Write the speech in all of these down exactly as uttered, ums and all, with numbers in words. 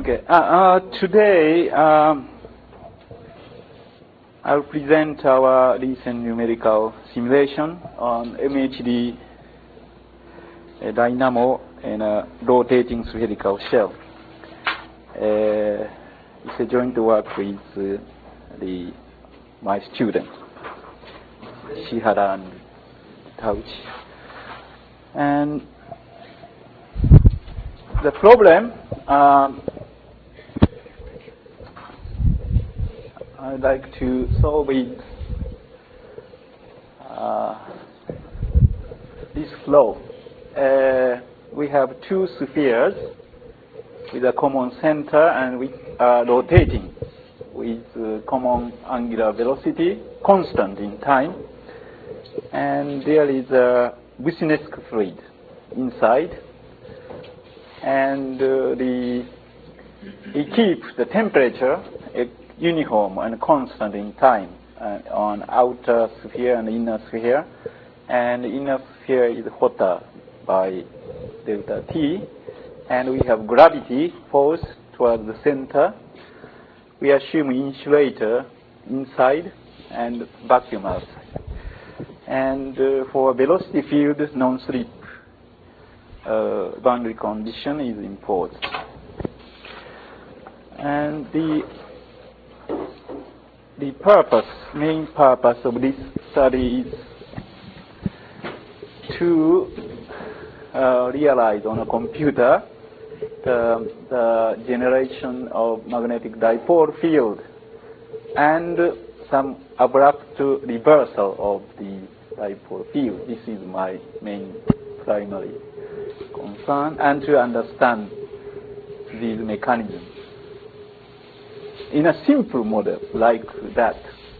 Okay. Uh, uh, today, um, I'll present our recent numerical simulation on M H D a dynamo and a rotating spherical shell. Uh, it's a joint work with uh, the my students, Shihara and Tauchi. And the problem, um, I'd like to solve it, uh, this flow. Uh, we have two spheres with a common center and we are rotating with uh, common angular velocity, constant in time. And there is a Bushinescu fluid inside. And uh, the, we keep the temperature uh, uniform and constant in time uh, on outer sphere and inner sphere. And the inner sphere is hotter by delta T. And we have gravity force towards the center. We assume insulator inside and vacuum outside. And uh, for velocity field, non-slip uh, boundary condition is imposed. And the the purpose, main purpose of this study is to uh, realize on a computer the, the generation of magnetic dipole field and some abrupt reversal of the dipole field. This is my main primary concern, and to understand these mechanisms in a simple model like that.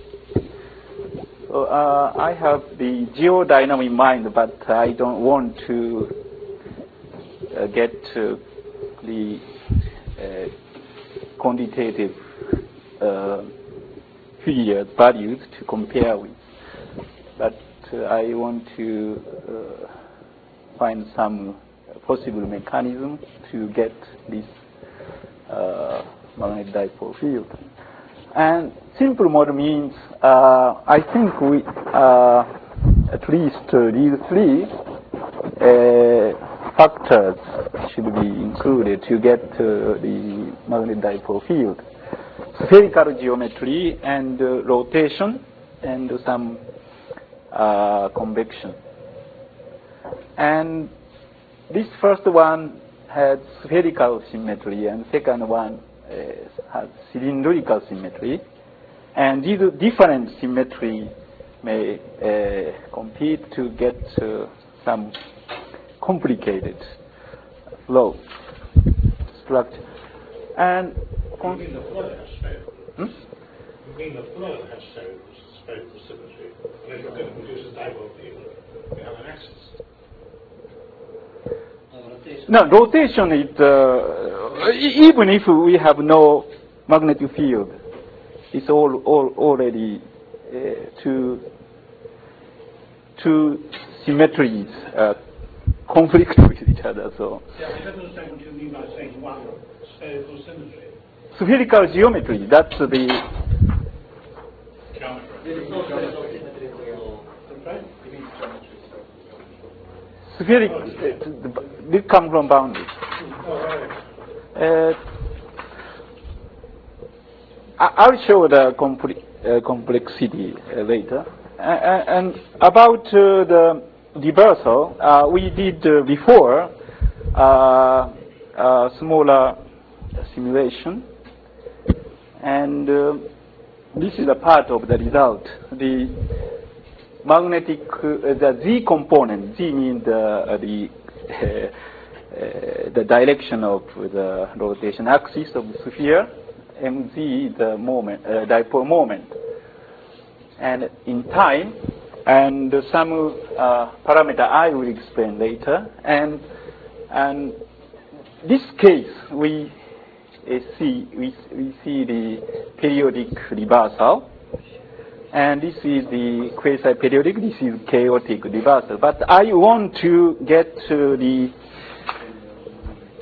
So, uh, I have the geodynamo in mind, but I don't want to uh, get uh, the uh, quantitative uh, figures, values to compare with. But uh, I want to uh, find some possible mechanism to get this uh, magnetic dipole field. And simple model means uh, I think we uh, at least uh, these three uh, factors should be included to get uh, the magnetic dipole field: spherical geometry and uh, rotation and some uh, convection. And this first one has spherical symmetry, and second one uh, has cylindrical symmetry. And these different symmetry may uh, compete to get uh, some complicated flow structure. And you mean the flow has spherical? Hmm? You mean the flow has spherical, spherical symmetry? And if you're going to produce a dipole field, you have an axis. No, rotation is, uh, even if we have no magnetic field, it's all, all already uh, two, two symmetries uh, conflict with each other. So, yeah, I don't understand what you mean by saying one spherical symmetry. Spherical geometry, that's the Geometry. spheric, uh, they come from boundaries. Uh, I'll show the compl uh, complexity uh, later. Uh, and about uh, the reversal, uh, we did uh, before uh, a smaller simulation. And uh, this is a part of the result. The magnetic, uh, the Z component, Z means the, uh, the, uh, uh, the direction of the rotation axis of the sphere, M Z is the moment, uh, dipole moment. And in time, and some uh, parameter I will explain later. And, and this case, we uh, see, we, we see the periodic reversal. And this is the quasi-periodic, this is chaotic reversal. But I want to get to the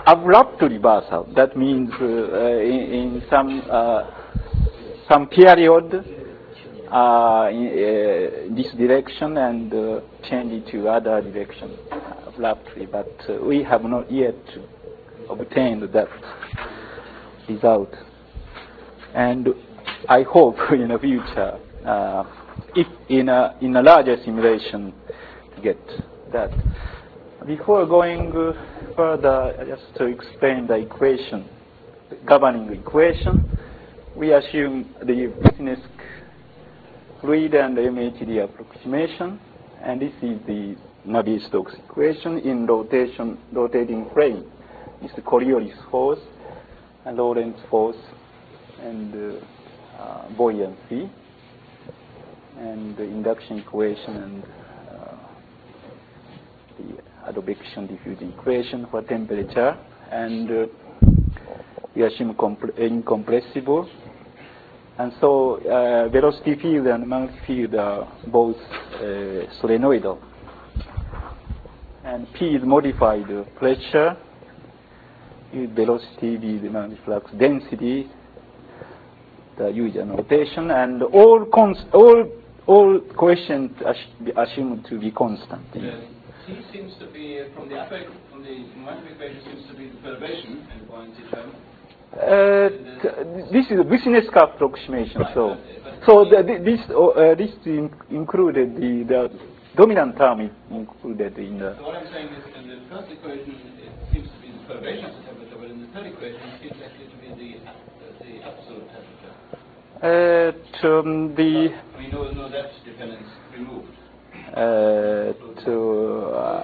abrupt reversal. That means uh, in, in some uh, some period uh, in uh, this direction and uh, change it to other direction abruptly. But uh, we have not yet obtained that result. And I hope in the future, uh, if in a in a larger simulation, to get that. Before going uh, further, just to explain the equation, the governing equation, we assume the business fluid and M H D approximation, and this is the Navier-Stokes equation in rotation, rotating frame. It's the Coriolis force and Lorentz force and uh, uh, buoyancy, and the induction equation and uh, the advection diffusion equation for temperature, and uh, we assume incompressible. And so uh, velocity field and magnetic field are both uh, solenoidal. And P is modified pressure, U velocity, V the magnetic flux density, the U is an rotation, and all const all all coefficients are assumed to be constant. Yeah. T seems to be, uh, from the upper, from the magnetic equation, seems to be the perturbation and buoyancy term. Uh, this is a business approximation. Right, so, but, but so the, this uh, this in included the the dominant term is included in the. So what I'm saying is, in the first equation, it seems to be the perturbation of the temperature, but in the third equation, it seems actually to be the uh, the absolute temperature. Uh, to, um, the. I mean, no, no depth dependence removed. Uh, to uh,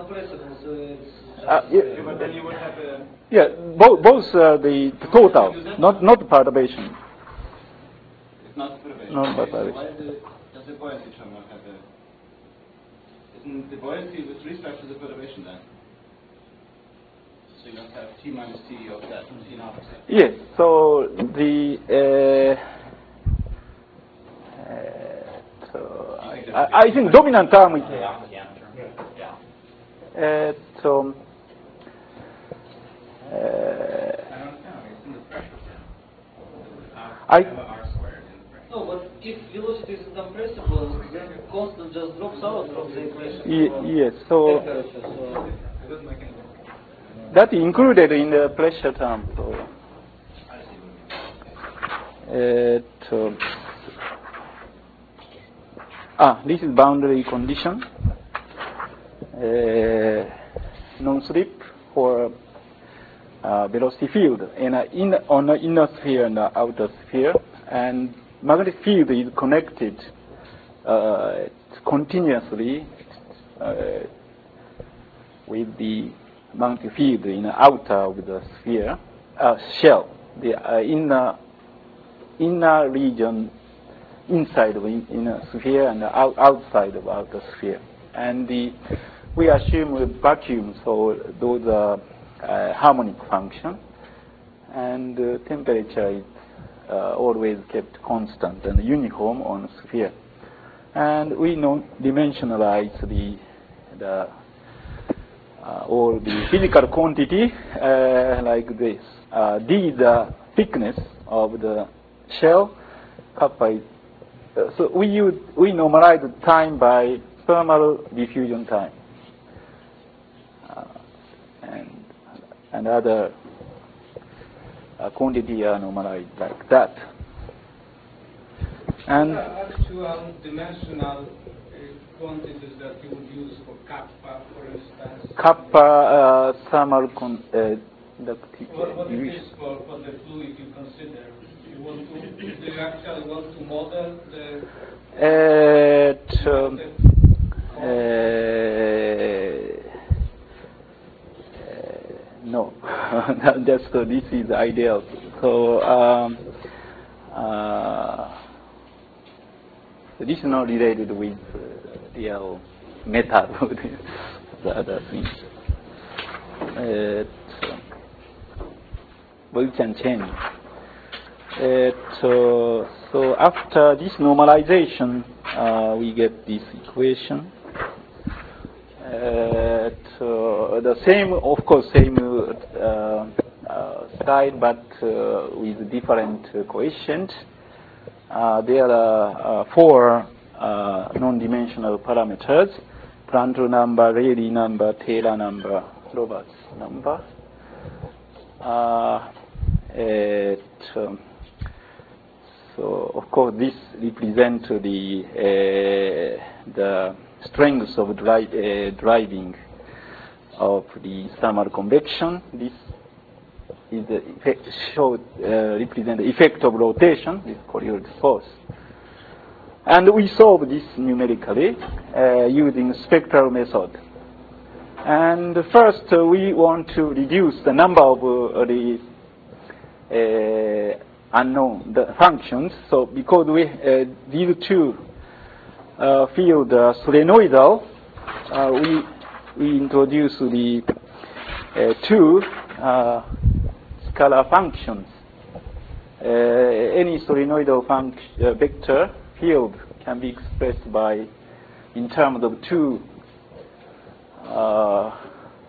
uh, yeah, but then you would have a yeah, both both uh, the, the total, not not the perturbation. It's not the perturbation. Not okay, perturbation. So why the, does the buoyancy term not have a? Isn't the buoyancy with respect to the perturbation then? So you don't have T minus T of that, T naught of that. Yes. So the. Uh, uh, So I, I think dominant term is. Uh, so. Uh, I. No, but if velocity is compressible, then constant just drops out from the equation. Yes. So. That included in the pressure term. So. Uh, so Ah, this is boundary condition. Uh, non-slip for uh, velocity field in a, in, on the inner sphere and the outer sphere, and magnetic field is connected uh, continuously uh, with the magnetic field in the outer of the sphere uh, shell, the uh, inner inner region. Inside of in, inner sphere and out, outside of outer sphere, and the, we assume a vacuum, so those are uh, harmonic function, and uh, temperature is uh, always kept constant and uniform on sphere, and we non dimensionalize the the uh, all the physical quantity uh, like this. Uh, D is the thickness of the shell, kappa is. Uh, so we use, we normalize the time by thermal diffusion time, uh, and and other uh, quantity are normalized like that. And uh, as to um, dimensional uh, quantities that you would use for kappa, for instance. Kappa uh, thermal con uh, what, what it is for, for the fluid you consider? You want to, do you actually want to model the? At, um, uh, uh, no, just so this is ideal. So um, uh, this is not related with uh, real method of the other things. Uh, but we can change. Uh, so, so after this normalization, uh, we get this equation. Uh, so the same, of course, same uh, uh, slide, but uh, with different uh, coefficients. Uh, there are uh, four uh, non-dimensional parameters: Prandtl number, Rayleigh number, Taylor number, Roberts number. Uh, it, um, so, of course, this represents the uh, the strengths of dri uh, driving of the thermal convection. This is the effect, show, uh, represent the effect of rotation with Coriolis force. And we solve this numerically uh, using spectral method. And first, uh, we want to reduce the number of uh, the uh, unknown the functions. So, because we uh, these two uh, field uh, solenoidal, uh, we we introduce the uh, two uh, scalar functions. Uh, any solenoidal function uh, vector field can be expressed by in terms of two uh,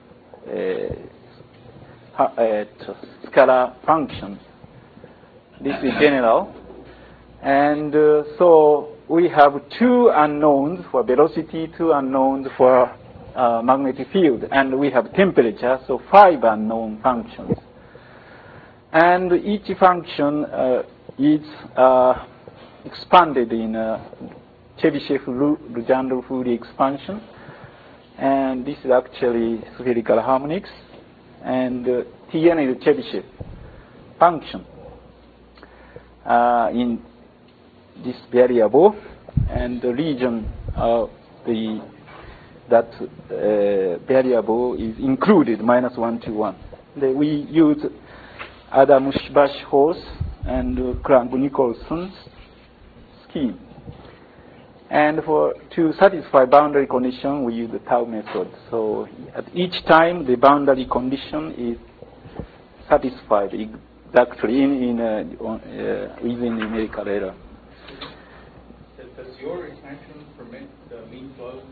uh, uh, scalar functions. This is general, and uh, so we have two unknowns for velocity, two unknowns for uh, magnetic field, and we have temperature, so five unknown functions. And each function uh, is uh, expanded in uh, Chebyshev-Legendre-Fourier expansion, and this is actually spherical harmonics, and uh, Tn is Chebyshev function uh, in this variable, and the region of the that uh, variable is included minus one to one. The, we use Adam-Busch-Horst and uh, Crank-Nicholson's scheme. And for to satisfy boundary condition, we use the tau method. So at each time, the boundary condition is satisfied exactly in, in uh, uh, within numerical error. Does your expansion permit the mean flows?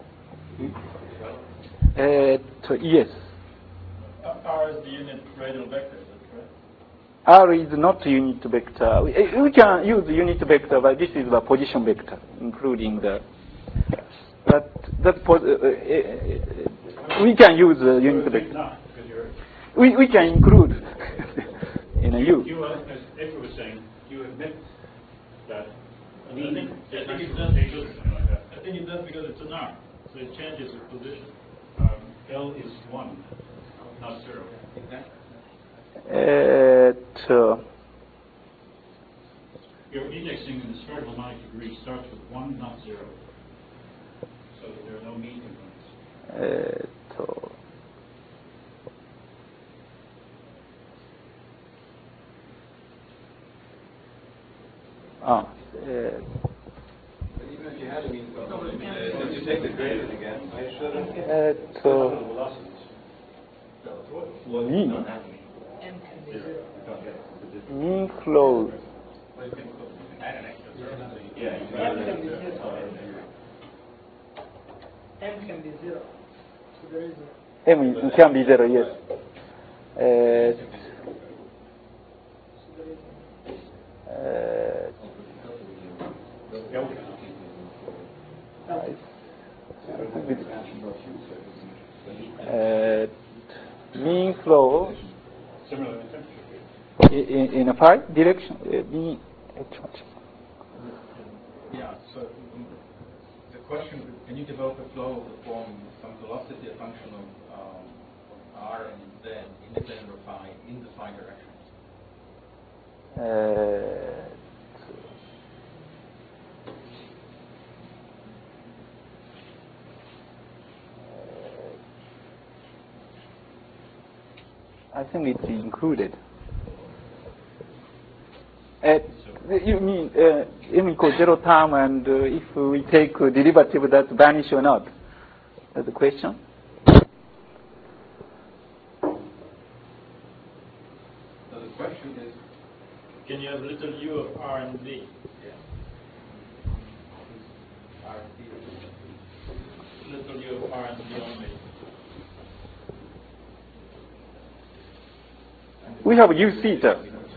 Uh, to, yes. R is the unit radial vector, is that correct? R is not unit vector. We, we can use unit vector, but this is the position vector, including the. But that pos uh, uh, we can use the unit vector. Not, because you're. We we can include in a U. You, uh, as Edward was saying, you admit that. I think, I think it does I think it does because it's an R, so it changes its position. Um, L is one, not zero. Exactly. At, uh, Your indexing in the spherical harmonic degree starts with one, not zero. So there are no mean components. at, uh, ah, uh, Even if you had a mean flow, uh, if you take the gradient again, I shouldn't. at uh, Velocities. mean M can be zero. mean flow. Yeah. M can be zero. M can be zero. So there is a M is- it can be zero. Yes. At, so there is a at, at mean flow Similar in temperature. in, in a phi direction. Uh, mean, Yeah, so um, the question, can you develop a flow of the form some velocity, a function of um, r and z independent of phi in the phi direction? uh, I think it's included. At, you mean uh, m equals zero term, and uh, if we take a derivative, that vanish or not? That's the question. So the question is, Can you have little u of R and D? R C. Little u of R and D only. we have U theta.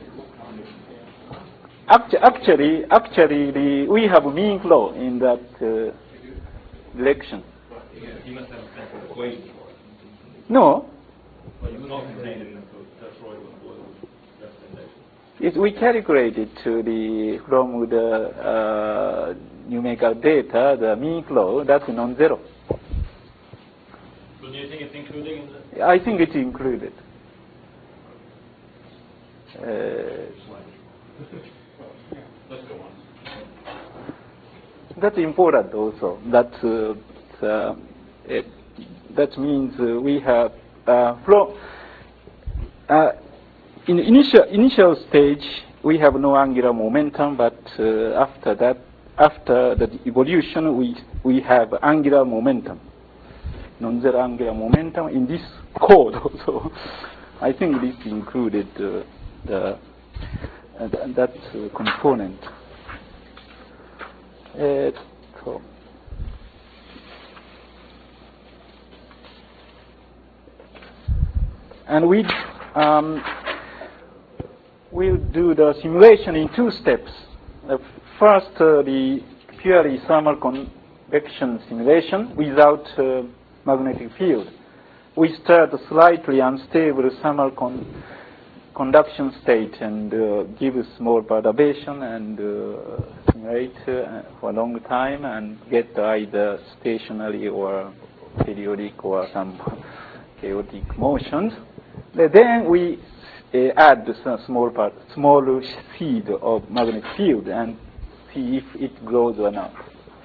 Actu actually, actually, the, we have mean flow in that uh, direction. You must have a simple equation for it. No. Well, you not contain it in the Detroit representation. Yes, we calculated to the from the uh, numerical data the mean flow. That's non-zero. So do you think it's included in the? I think it's included. Uh, Let's go on. That's important also. That uh, uh, it, that means uh, we have uh, flow. Uh, in initial initial stage, we have no angular momentum, but uh, after that, after the evolution, we we have angular momentum, non-zero angular momentum in this code also. I think this included uh, the uh, that uh, component. Uh, so. And we um, we'll do the simulation in two steps. Uh, first, uh, the purely thermal convection simulation without uh, magnetic field. We start a slightly unstable thermal con conduction state and uh, give a small perturbation and uh, simulate uh, for a long time and get either stationary or periodic or some chaotic motions. Then we uh, add some small part, small seed of magnetic field and see if it grows or not.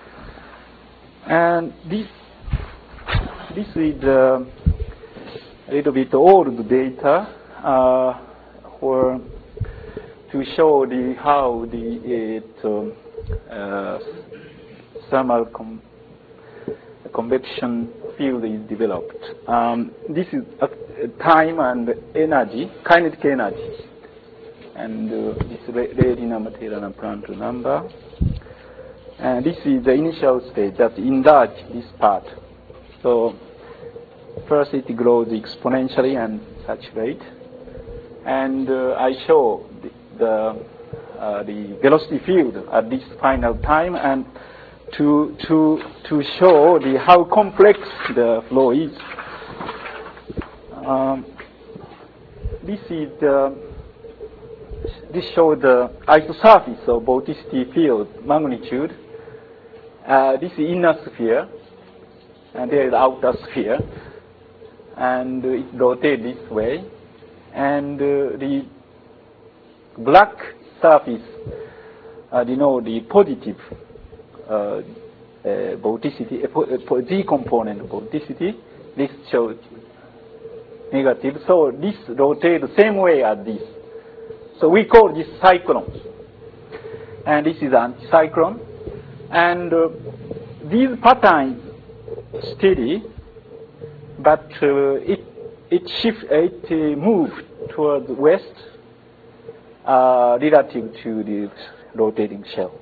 And this this is uh, a little bit old data uh, for to show the how the it, um, uh, thermal com convection field is developed. Um, this is uh, time and energy, kinetic energy, and uh, this Redina material and Prandtl number. And this is the initial stage that enlarge this part. So first it grows exponentially and such rate, and uh, I show the the, uh, the velocity field at this final time and to to to show the how complex the flow is. Um, this is the this shows the isosurface of vorticity field magnitude. Uh, this is inner sphere, and there is outer sphere, and uh, it rotates this way, and uh, the black surface uh, denote the positive Uh, uh, vorticity, uh, Z component vorticity. This shows negative. So this rotates the same way as this. So we call this cyclone. And this is anticyclone. And uh, these patterns steady, but uh, it it shift it uh, move towards west uh, relative to the rotating shell.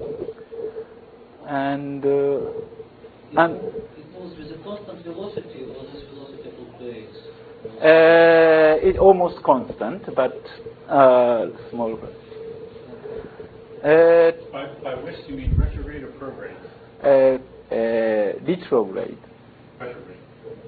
And, uh, and it moves with a constant velocity, or this velocity fluctuates? Uh, it's almost constant, but uh, small. Uh, by, by west, you mean retrograde or prograde? Uh, uh, retrograde. Retrograde.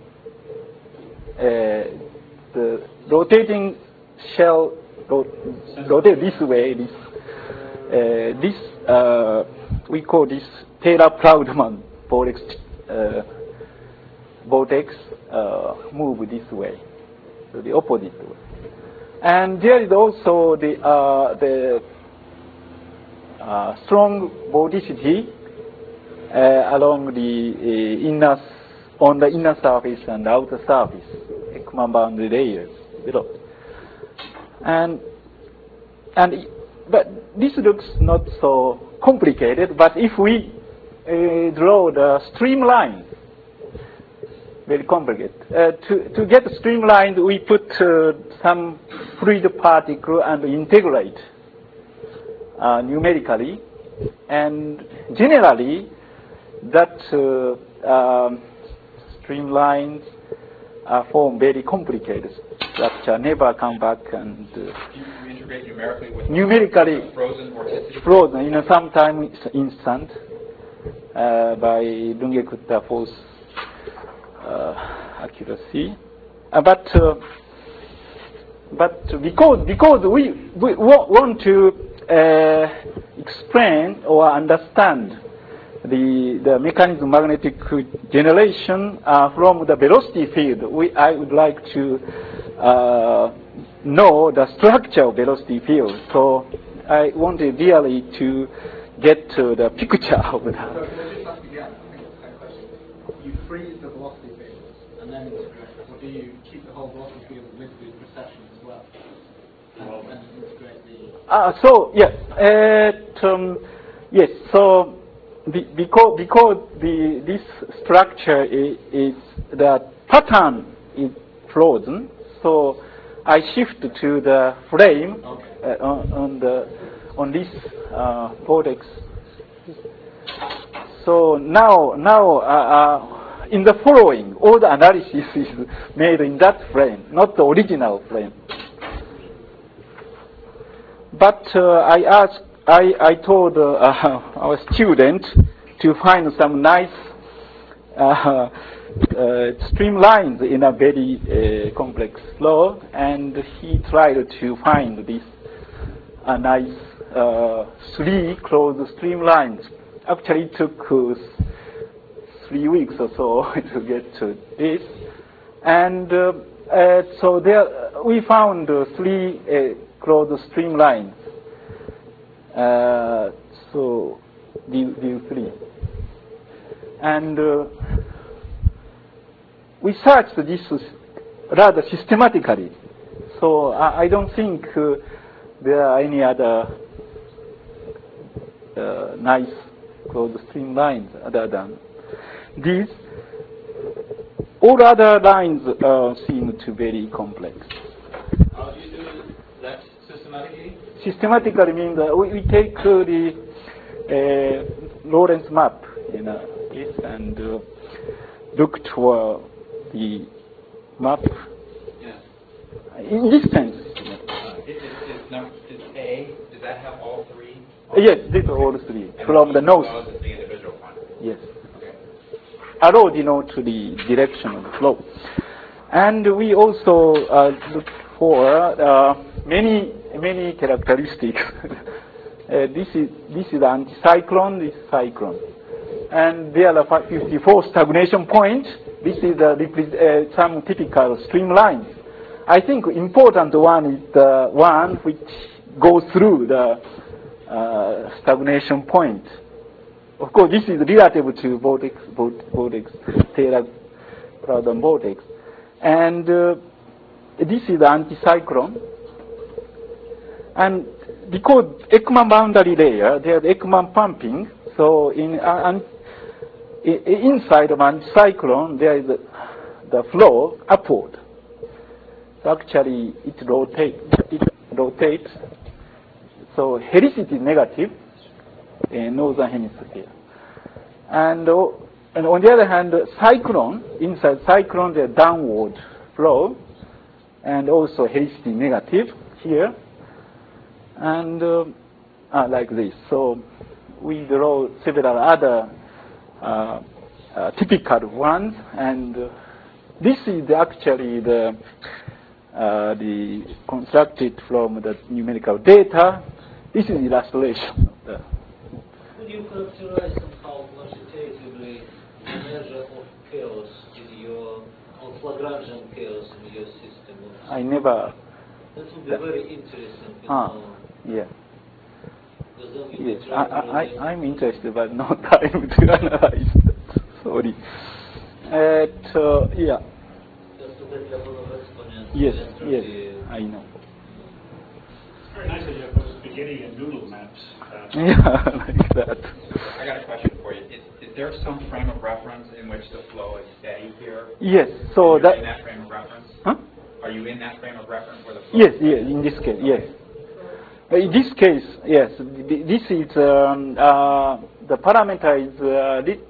Uh, the rotating shell ro rotate this way. This uh, this uh, we call this Taylor-Proudman vortex. Uh, vortex uh, move this way, so the opposite way. And there is also the uh, the uh, strong vorticity uh, along the uh, inner on the inner surface and outer surface, Ekman boundary layers below. And and but this looks not so complicated. But if we uh, draw the streamline, very complicated. Uh, to, to get streamlined, we put uh, some fluid particle and integrate uh, numerically. And generally, that uh, um, streamlines uh, form very complicated structure, never come back and uh, You, you integrate numerically with numerically frozen vorticity? frozen in some time instant uh, by Runge-Kutta force uh, accuracy. Uh, but uh, but because because we we want to uh, explain or understand the the mechanism of magnetic generation uh, from the velocity field, we I would like to uh, know the structure of velocity field. So I wanted really to get to the picture of that. So can I just ask again? I think it's the same question. You freeze the velocity fields and then integrate, or do you keep the whole velocity field with the precession as well? And then integrate the... Uh, so yes, uh, um, yes. So be, because because the this structure is, is the pattern is frozen. So I shift to the frame Okay. uh, on, on the on this uh, vortex. So now now uh, uh, in the following, all the analysis is made in that frame, not the original frame. But uh, I asked, I, I told uh, our student to find some nice uh, uh, streamlines in a very uh, complex flow, and he tried to find this uh, nice uh, three closed streamlines. Actually, it took uh, three weeks or so to get to this, and uh, uh, so there we found uh, three uh, closed streamlines. Uh, so view, view three, and uh, we searched this rather systematically. So I, I don't think uh, there are any other uh, nice closed streamlines other than these. All other lines uh, seem to be very complex. How do you do that systematically? Systematically means that we, we take uh, the uh, Lorentz map, you know, this, and uh, look for the map. Yeah. In this sense. Uh, is, is, is, num is A, does that have all three? Yes, these are all three. And From the each nose. of those is the individual one. Yes. Okay. Arrow denotes the direction of the flow. And we also uh, look for uh, many, many characteristics. uh, this is this is anticyclone, this is cyclone. And there are fifty-four stagnation points. This is uh, uh, some typical streamlines. I think important one is the one which goes through the uh, stagnation point. Of course, this is relative to vortex, vortex, Taylor-Proudhon vortex. And uh, this is the anticyclone. And because Ekman boundary layer, there's Ekman pumping, so in uh, inside of anticyclone, there is a, the flow upward. So actually, it rotates. It rotates. So helicity is negative in northern hemisphere. And, uh, and on the other hand, cyclone, inside cyclone, there's downward flow, and also helicity negative here, and uh, uh, like this. So we draw several other uh, uh, typical ones, and uh, this is actually the uh, the constructed from the numerical data. This is illustration of the. Could you characterize somehow quantitatively the measure of chaos in your, of Lagrangian chaos in your system? I never. That would be very interesting to Ah, know. yeah. Because then we Yes, could I, try to I, relate- I'm interested, but no time to analyze that. Sorry. At, uh, yeah. Just to get level of exponents. Yes, and yes, the- I know. It's very nice that you have those spaghetti and noodle maps. Uh, Yeah, like that. I got a question for you. Is, is there some frame of reference in which the flow is steady here? Yes, so And you're that. in that frame of reference? Huh? Are you in that frame of reference where the flow Yes, is yes, steady? in this case, yes. Uh, In this case, yes, th- this is um, uh, the parameter is uh, lit-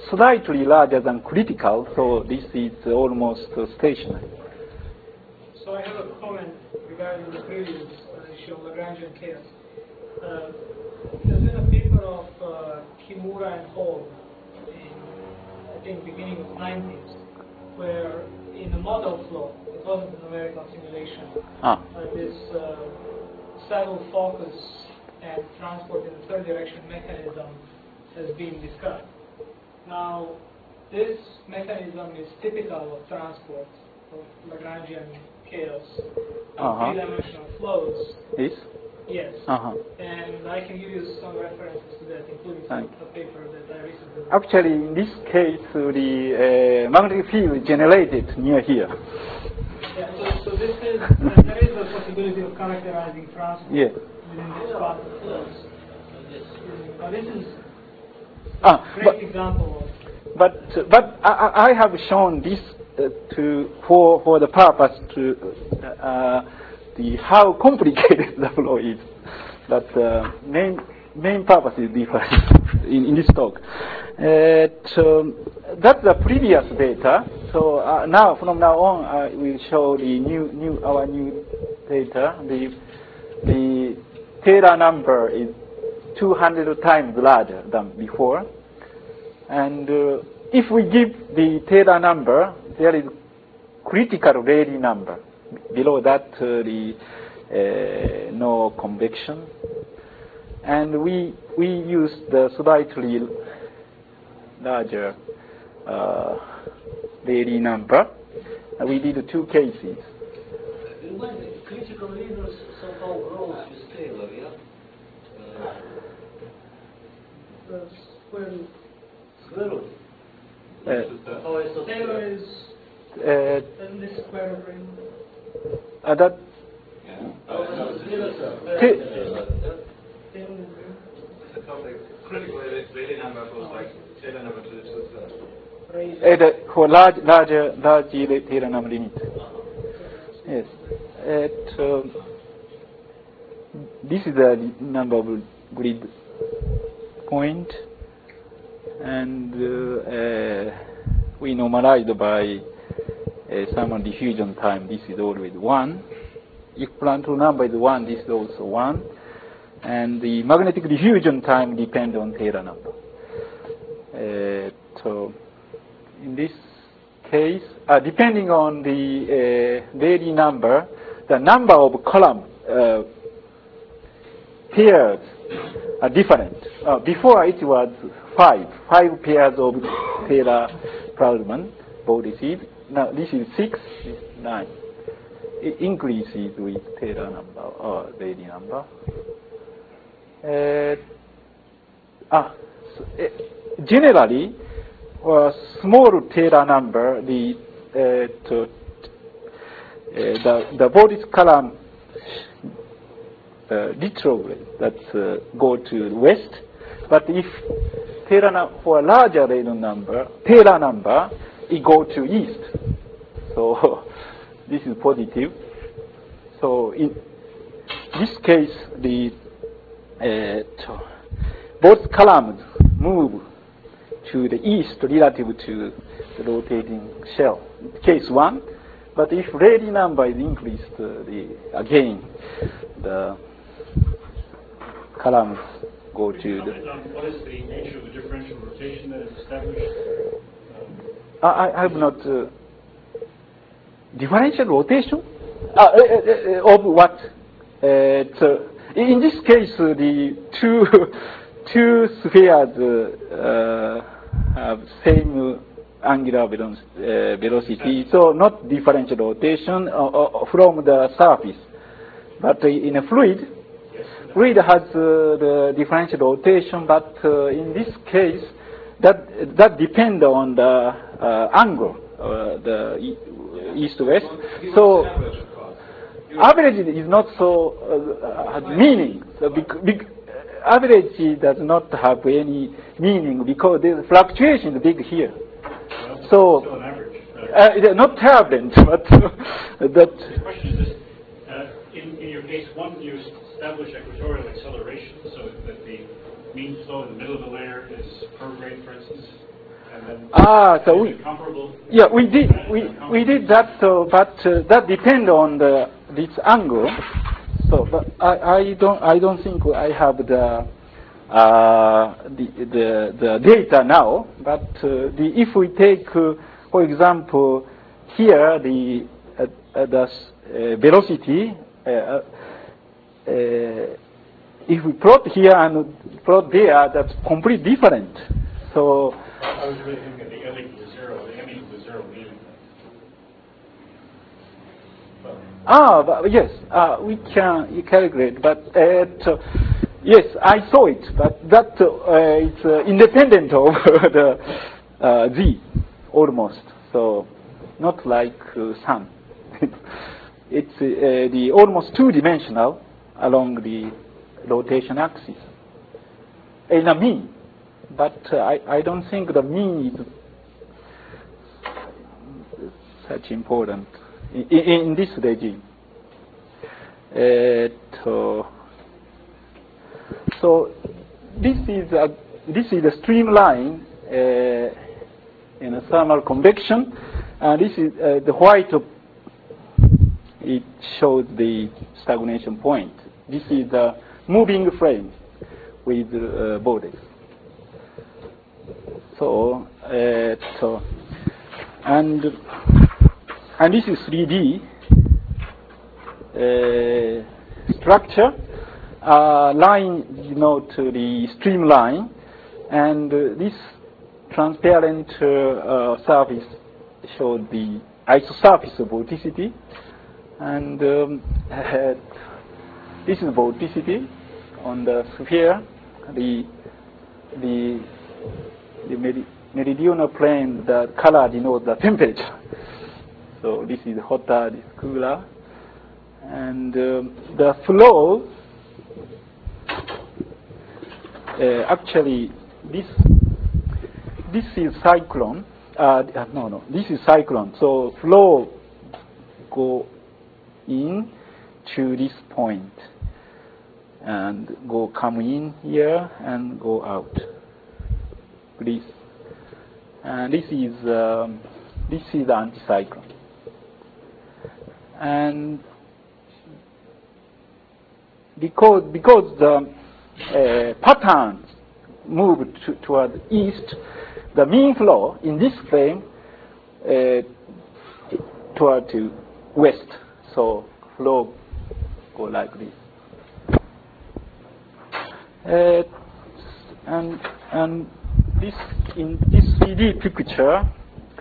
slightly larger than critical, so this is almost uh, stationary. So I have a comment regarding the previous uh, issue of Lagrangian chaos. Uh, there's been a paper of uh, Kimura and Hall in, I think, beginning of nineties, where in a model flow, it wasn't a numerical simulation, Ah. uh, this uh, saddle focus and transport in the third direction mechanism has been described. Now, this mechanism is typical of transport of Lagrangian chaos in Uh-huh. three-dimensional flows. Yes? Yes. Uh-huh. And I can give you some references to that, including some, Thank a paper that I recently wrote. Actually, in this case, uh, the uh, magnetic field generated near here. Yeah, so, so this is, there is a possibility of characterizing transport Yeah. within this part of the flows. Now, this is Ah, a great but, example of but, uh, but I, I have shown this uh, to for for the purpose to uh, the how complicated the flow is. But uh, main main purpose is different in, in this talk. Uh, so that's the previous data. So uh, now from now on, I will show the new new our new data. The the Taylor number is two hundred times larger than before. And uh, if we give the Taylor number, there is critical Rayleigh number. Below that, uh, the uh, no convection. And we we use the slightly larger uh, Rayleigh number. And we did two cases. Remind me, critical readers somehow grows with Taylor, yeah? Uh, the square root. square root. Uh, Oh, it's a Taylor is, uh, isn't this square root ring? uh, that Oh, no, it's Taylor, sir. T- Taylor is ring. The critical Rayleigh number goes like Taylor number to the two-thirds. Raised. uh, the, for large larger large Taylor number limit. Yes. At, um, this is the number of grid point, and uh, uh, we normalized by uh, Simon diffusion time. This is always one. If Planck number is one, this is also one, and the magnetic diffusion time depends on Taylor number. Uh, so, in this case, uh, depending on the uh, Rayleigh number, the number of column uh, pairs are different. Uh, before it was five, five pairs of Taylor Proudman vortices. Now this is six, this is nine. It increases with Taylor number or Rayleigh number. Uh, ah, so, uh, generally, uh, small Taylor number, the uh, to, uh, the the vortex column uh, retrograde that uh, go to the west. But if Taylor for a larger Rayleigh number, Taylor number, it go to east. So this is positive. So in this case, the uh, both columns move to the east relative to the rotating shell. Case one. But if Rayleigh number is increased, uh, the again the columns go Could to you the. comment on what is the nature of the differential rotation that is established? Um, I, I have not uh, differential rotation uh, uh, uh, of what? Uh, so in this case, uh, the two two spheres uh, uh, have same angular veloc uh, velocity, so not differential rotation uh, uh, from the surface, but uh, in a fluid. Fluid has uh, the differential rotation, but uh, in this case, that that depends on the uh, angle, uh, the e east-west. So average is not so uh, has meaning. So bec bec average does not have any meaning because the fluctuation is big here. well, So still an average. Uh, uh, it is not turbulent, but that. The question is this: uh, in, in your case one, you establish equatorial acceleration so that the mean flow in the middle of the layer is prograde, for instance. And then Ah, so is we, it comparable? yeah, we did, we, we did that, so, but uh, that depend on the, this angle. So, but I, I don't, I don't think I have the, uh, the, the, the data now, but uh, the, if we take, uh, for example, here the, uh, uh, the uh, velocity, uh, uh, if we plot here and plot there, that's completely different. So, I was really thinking the ending to zero, the ending to zero meaning. But ah, but yes, uh, we can you calculate, but uh, yes, I saw it, but that uh, it's uh, independent of the uh, z, almost. So, not like uh, sun. It's uh, the almost two-dimensional along the rotation axis in a mean. But uh, I, I don't think the mean is such important in, in, in this regime. Uh, to, so this is a this is a streamline uh, in a thermal convection, and this is uh, the white. It shows the stagnation point. This is the moving frame with uh, borders. So, uh, so, and and this is three D uh, structure. Uh, line denote the streamline, and uh, this transparent uh, uh, surface shows the isosurface vorticity, and um, uh, this is vorticity on the sphere. The the the meri meridional plane, the color denotes the temperature. So this is hotter, this is cooler. And um, the flow, uh, actually, this this is cyclone. Uh, no, no, this is cyclone. So flow go in to this point and go come in here and go out. This and this is um, this is the anticyclone, and because because the uh, patterns move to, toward east, the mean flow in this frame uh, toward to west. So flow go like this, uh, and and this in this three D picture, uh,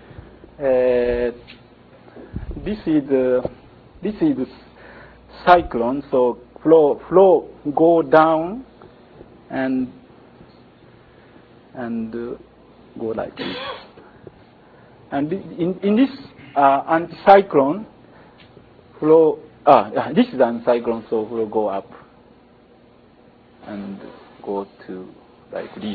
this is the this is the cyclone. So flow flow go down and and uh, go like this. And in in this uh, anticyclone, flow ah this is anticyclone, so flow go up and go to like this.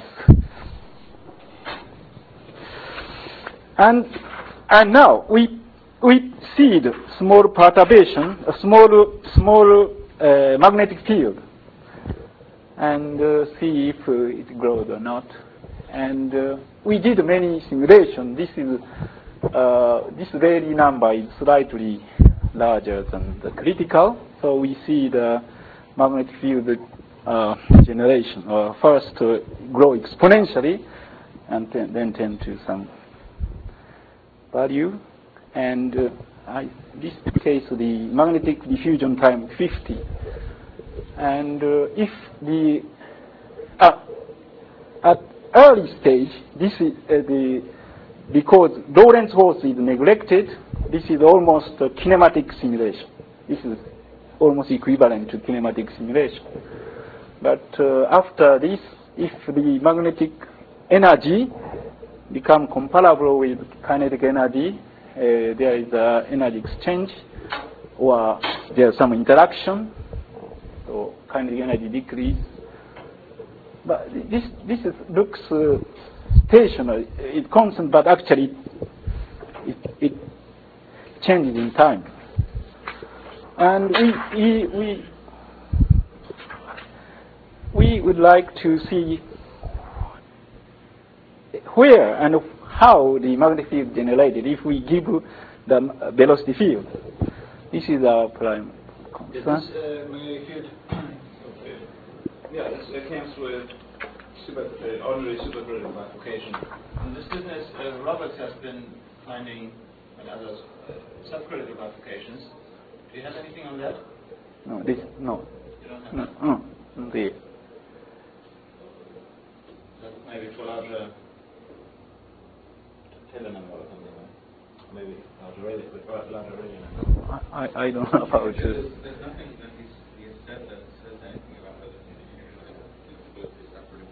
And and now we we see the small perturbation, a small small uh, magnetic field, and uh, see if uh, it grows or not. And uh, we did many simulations. This is uh, this Rayleigh number is slightly larger than the critical, so we see the magnetic field uh, generation uh, first uh, grow exponentially, and then, then tend to some value, and uh, I, this case the magnetic diffusion time fifty, and uh, if the uh, at early stage this is uh, the because Lorentz force is neglected, this is almost a kinematic simulation. This is almost equivalent to kinematic simulation. But uh, after this, if the magnetic energy become comparable with kinetic energy, uh, there is an energy exchange, or there is some interaction, so kinetic energy decrease. But this this is, looks uh, stationary, it constant, but actually it, it changes in time. And we we we we would like to see where and how the magnetic field generated if we give the velocity field. This is our prime concern. This uh, magnetic field, yeah, this uh, came through a super, uh, ordinary supercritical bifurcation. In this business, uh, Roberts has been finding, and others, uh, subcritical bifurcations. Do you have anything on that? No, this, no. You don't have No, that? no, not here. That maybe for larger Taylor number or something, right? Maybe larger radius, but larger radius number. I, I don't know about it. There's, there's nothing that is, is said that says anything about the diffusion of the separate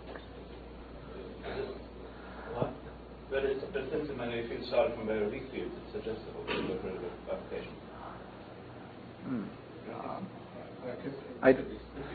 What? But, it's, but since the magnetic field started from very weak fields, it's suggestible for supercritical bifurcation. Hmm. Um, I, Because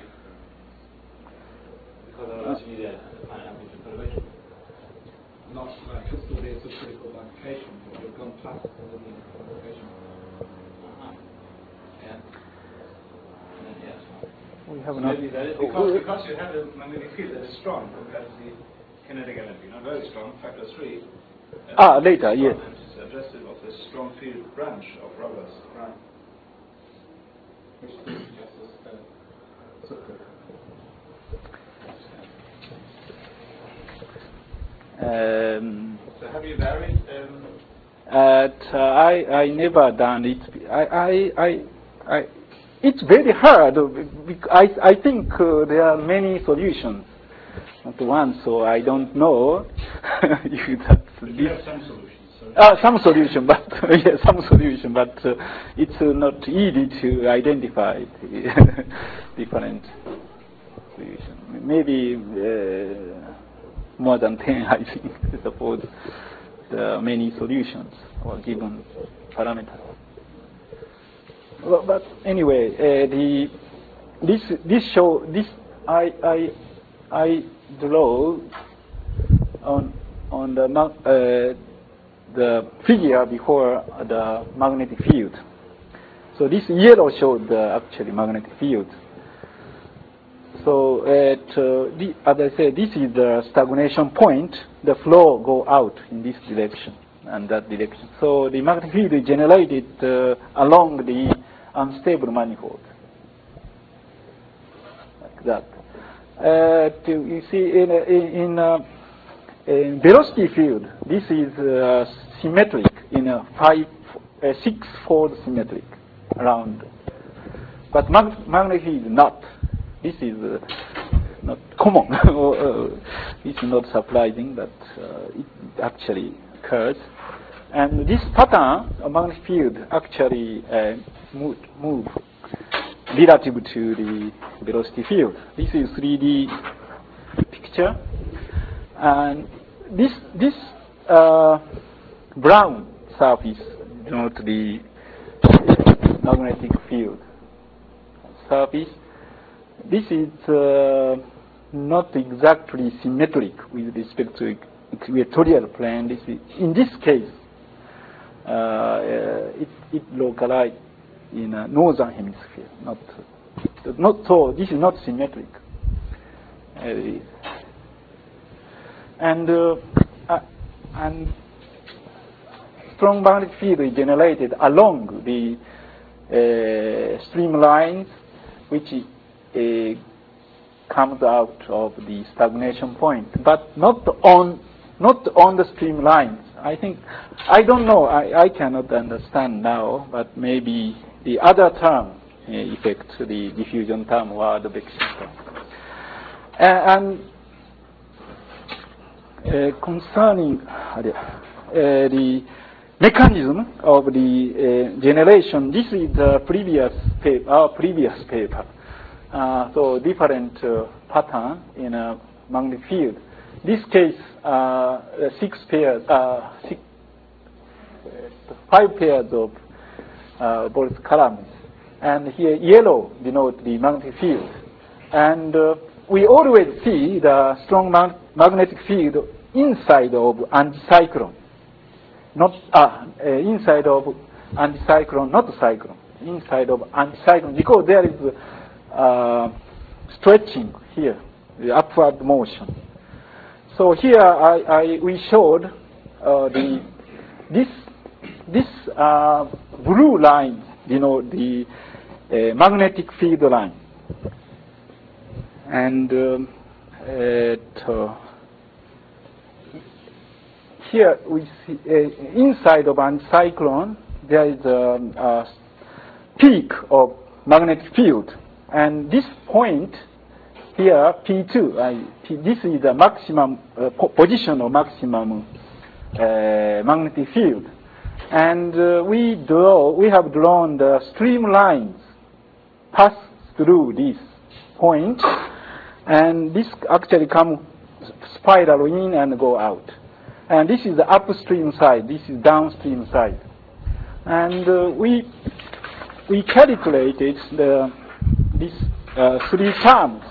otherwise you need a fine amplitude perturbation. not uh, crystal-ray supercritical bifurcation, but you've gone past the linear bifurcation. Uh-huh. Yeah. And then, yes. we have So not. maybe that is because, because you have a magnetic field that is strong compared to the kinetic energy, not very strong, factor three. Uh, Ah, later, yes. And it's suggestive of this strong field branch of Roberts. Right. Which suggests that supercritical. Um, So have you varied? Um, at, uh, I I never done it. I I I, I it's very hard. bec- I I think uh, there are many solutions, not one. So I don't know if that's But you this. have some solutions. So Uh, some solution, but yeah, some solution, but uh, it's uh, not easy to identify the different solution. Maybe uh, more than ten, I think. I suppose there are many solutions or given parameters. Well, but anyway, uh, the this this show this I I I draw on on the ma- uh, the figure before the magnetic field. So this yellow showed the actually magnetic field. So at, uh, the, as I said, this is the stagnation point. The flow go out in this direction and that direction. So the magnetic field is generated uh, along the unstable manifold, like that. Uh, to, you see, in in, in uh, in velocity field, this is uh, symmetric in a five, uh, six-fold symmetric around. But mag magnetic field is not. This is uh, not common. uh, it's not surprising, but uh, it actually occurs. And this pattern of magnetic field actually uh, move, move relative to the velocity field. This is three D picture. And this this uh, brown surface denotes the magnetic field surface. This is uh, not exactly symmetric with respect to equatorial plane. This is, in this case, uh, uh, it, it localized in a northern hemisphere. Not not so. This is not symmetric. Uh, And uh, uh, and strong magnetic field is generated along the uh, streamlines, which uh, comes out of the stagnation point, but not on not on the streamlines. I think I don't know. I, I cannot understand now, but maybe the other term uh, effect, the diffusion term or the advection term, uh, and. Uh, concerning uh, the mechanism of the uh, generation, this is the previous paper, our previous paper. Uh, so different uh, pattern in a magnetic field. This case, uh, six pairs, uh, six, uh, five pairs of uh, both columns, and here yellow denotes the magnetic field, and uh, we always see the strong mag magnetic field inside of anticyclone, not uh, uh, inside of anticyclone, not cyclone, inside of anticyclone, because there is uh, stretching here, the upward motion. So here I, I we showed uh, the this this uh, blue line, you know, the uh, magnetic field line, and um, at, uh, here we see uh, inside of anticyclone there is a, a peak of magnetic field, and this point here P two, uh, P, this is the maximum uh, po position of maximum uh, magnetic field, and uh, we draw we have drawn the streamlines pass through this point, and this actually come spiral in and go out. And this is the upstream side, this is downstream side. And uh, we we calculated the these uh, three terms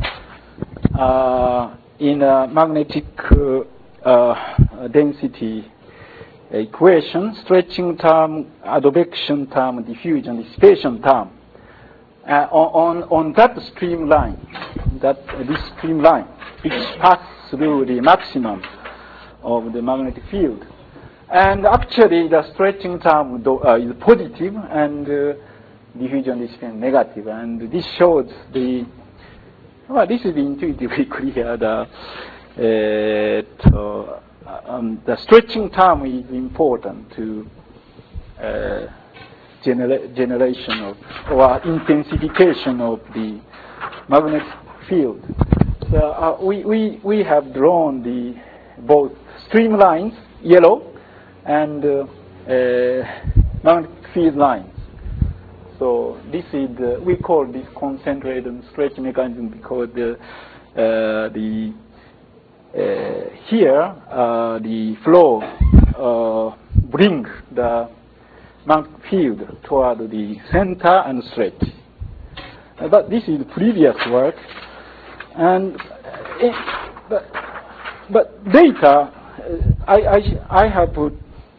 uh, in a magnetic uh, uh, density equation: stretching term, advection term, diffusion, dissipation term. Uh, on on that streamline, that uh, this streamline, which passes through the maximum of the magnetic field, and actually the stretching term do, uh, is positive, and uh, diffusion is negative, and this shows the. Well, this is intuitively clear. The uh, to, um, the stretching term is important to. Uh, Genera generation of or intensification of the magnetic field. So uh, we, we, we have drawn the both streamlines, yellow, and uh, uh, magnetic field lines. So this is the, we call this concentrated and stretch mechanism because the uh, the uh, here uh, the flow uh, bring the magnetic field toward the center and stretch. Uh, but this is previous work, and uh, but, but data uh, I, I I have put.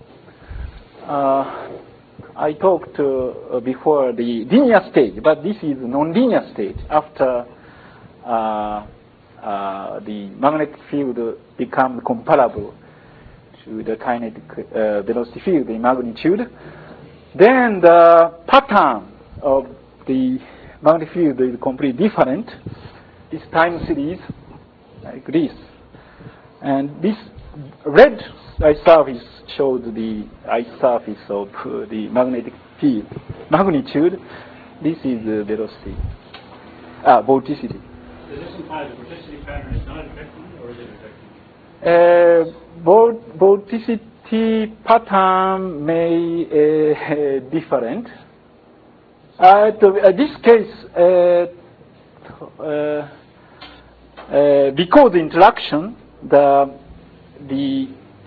Uh, I talked uh, before the linear stage, but this is non-linear stage after uh, uh, the magnetic field becomes comparable to the kinetic uh, velocity field in magnitude. Then the pattern of the magnetic field is completely different. This time series like this, and this red ice surface shows the ice surface of uh, the magnetic field magnitude. This is the velocity, ah, vorticity. Does this imply the vorticity pattern is not affecting, or is it affecting? Uh, vor vorticity pattern may uh, different. Uh, to, uh, this case, uh, uh, uh, because the interaction, the the,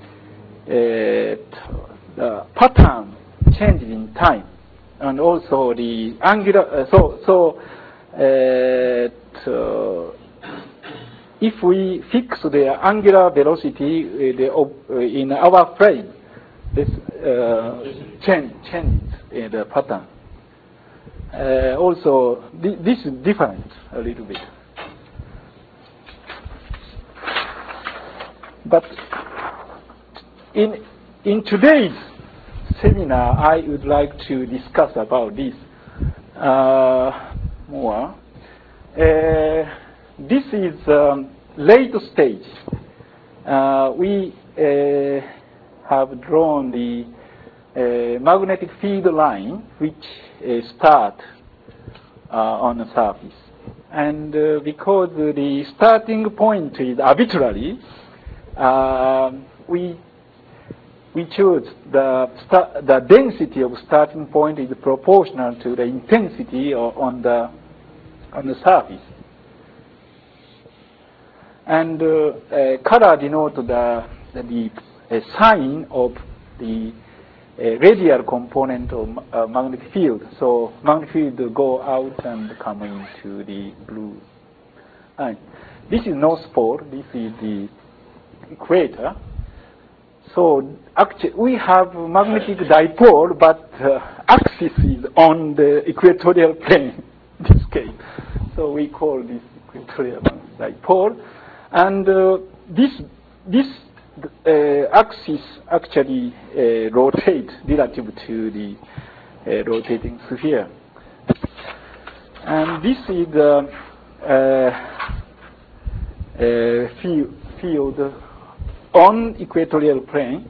uh, the pattern changes in time, and also the angular. Uh, so so uh, to, if we fix the angular velocity uh, the, uh, in our frame, this uh, change changes in the pattern. Uh, also, th this is different a little bit. But in in today's seminar, I would like to discuss about this uh, more. Uh, this is um, late stage. Uh, we uh, have drawn the uh, magnetic field line, which uh, start uh, on the surface, and uh, because the starting point is arbitrary. Uh, we we choose the the density of starting point is proportional to the intensity of, on the on the surface, and uh, uh, color denote the the uh, sign of the uh, radial component of uh, magnetic field. So magnetic field go out and come into the blue line. This is North Pole. This is the equator. So actually we have magnetic dipole, but uh, axis is on the equatorial plane in this case. So we call this equatorial dipole. And uh, this this the uh, axis actually uh, rotate relative to the uh, rotating sphere. And this is the uh, uh, field, field on equatorial plane.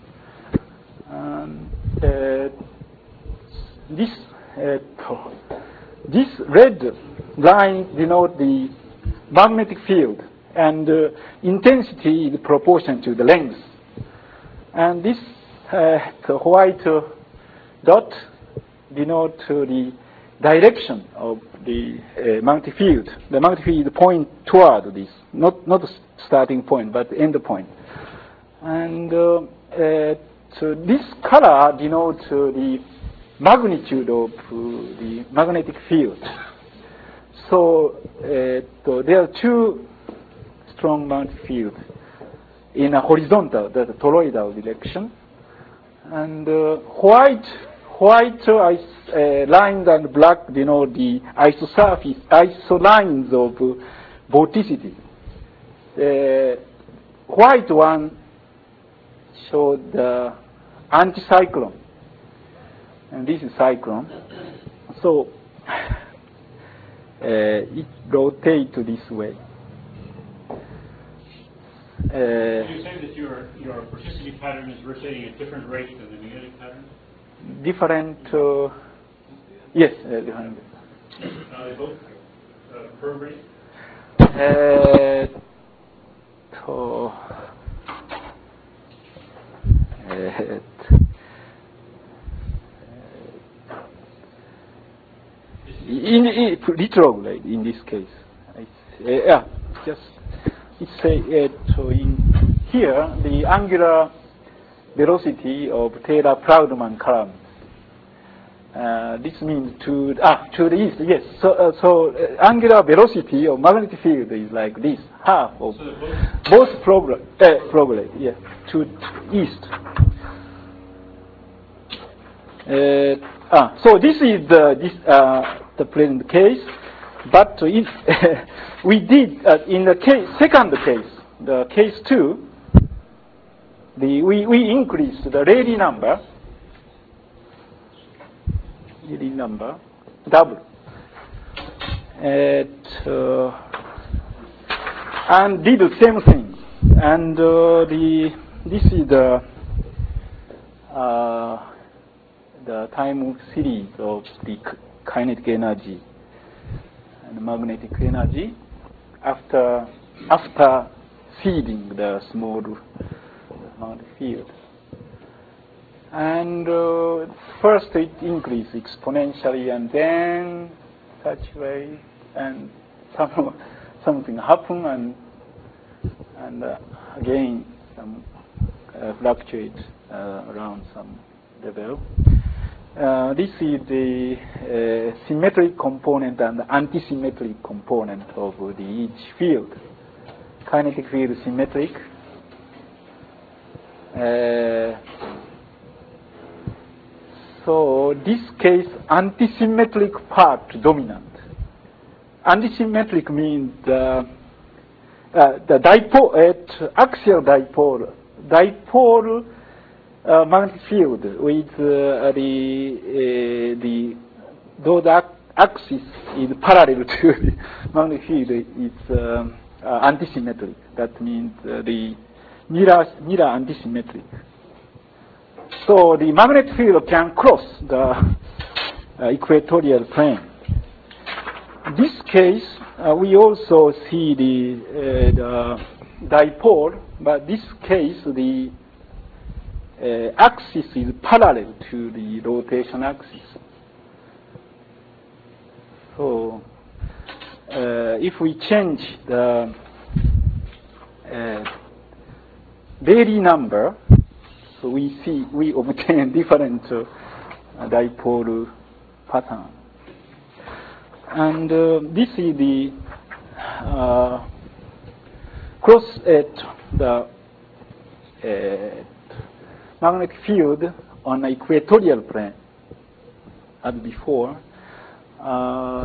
Um, uh, this uh, this red line denotes the magnetic field, and uh, intensity is proportional to the length. And this uh, the white uh, dot denotes uh, the direction of the uh, magnetic field. The magnetic field point toward this, not not the starting point, but end point. And uh, uh, so this color denotes uh, the magnitude of uh, the magnetic field. So, uh, so there are two strong magnetic fields in a horizontal, the toroidal direction, and uh, white white uh, ice, uh, lines and black denote the isosurface, isolines of uh, vorticity. The white one shows the anticyclone, and this is cyclone. So uh, it rotates this way. Uh, Can you say that your your vorticity pattern is rotating at different rate than the magnetic pattern? Different, uh, yes, uh, different. Are they both uh, per rate? Uh, to, uh, in, in retrograde in this case, uh, yeah, just it's a uh, to in here the angular velocity of Taylor-Proudman column. Uh, this means to ah to the east. Yes. So uh, so uh, angular velocity of magnetic field is like this, half of so both progress. Uh, progress. Yeah. To, to east. Uh, ah. So this is the this uh, the present case, but if we did uh, in the case second case, the case two. The, we, we increased the Rayleigh number, Rayleigh number, double. At, uh, and did the same thing. And uh, the this is the uh, the time series of the kinetic energy and magnetic energy after after seeding the small magnetic field. And uh, first it increased exponentially, and then such way, and some, something happened, and and uh, again some uh, fluctuate uh, around some level. Uh, this is the uh, symmetric component and the anti-symmetric component of the each field. Kinetic field is symmetric. Uh, so this case, antisymmetric part dominant. Antisymmetric means the, uh, the dipole, uh, axial dipole, dipole uh, magnetic field with uh, the uh, the though the axis is parallel to the magnetic field, it's um, uh, antisymmetric. That means uh, the mirror, mirror antisymmetric. So the magnetic field can cross the uh, equatorial plane. In this case, uh, we also see the, uh, the dipole, but this case the uh, axis is parallel to the rotation axis. So uh, if we change the uh, Rayleigh number, so we see we obtain different uh, dipole pattern. And uh, this is the uh, cross at the uh, magnetic field on the equatorial plane as before. Uh,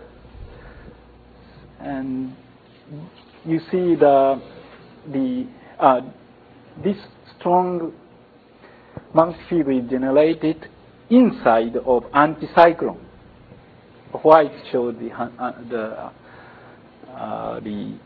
and you see the the uh, this strong magnetic field is generated inside of anticyclone. White shows the uh, the uh, the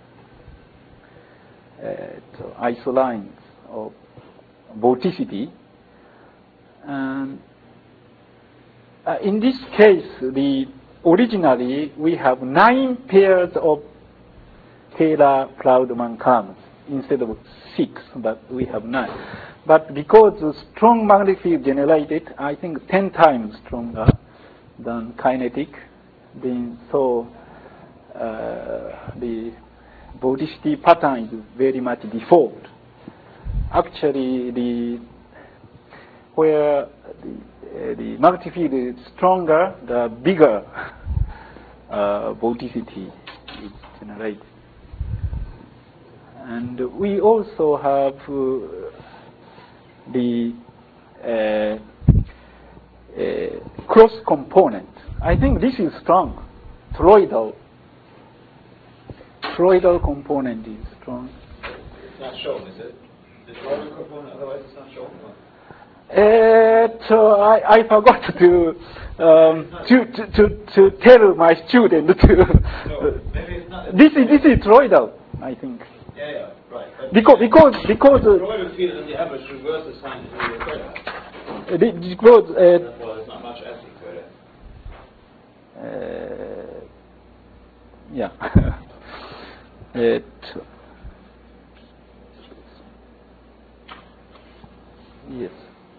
uh, isolines of vorticity, and uh, in this case, the originally we have nine pairs of Taylor-Proudman curves instead of six, but we have nine. But because the strong magnetic field generated, I think ten times stronger than kinetic, then so uh, the vorticity pattern is very much default. Actually, the where the, uh, the magnetic field is stronger, the bigger uh, vorticity is generated. And we also have uh, the uh, uh, cross component. I think this is strong. Toroidal. Toroidal component is strong. It's not shown, is it? The toroidal component, otherwise it's not shown? Uh, so I, I forgot to, um, to, to, to, to tell my student to. No, maybe it's not. This is this is toroidal, I think. Yeah, yeah, right. But Because because because the uh, toroidal field in the average reverses sign to the equator. the- because uh, Therefore, there's not much at the equator. uh, yeah. it, yes.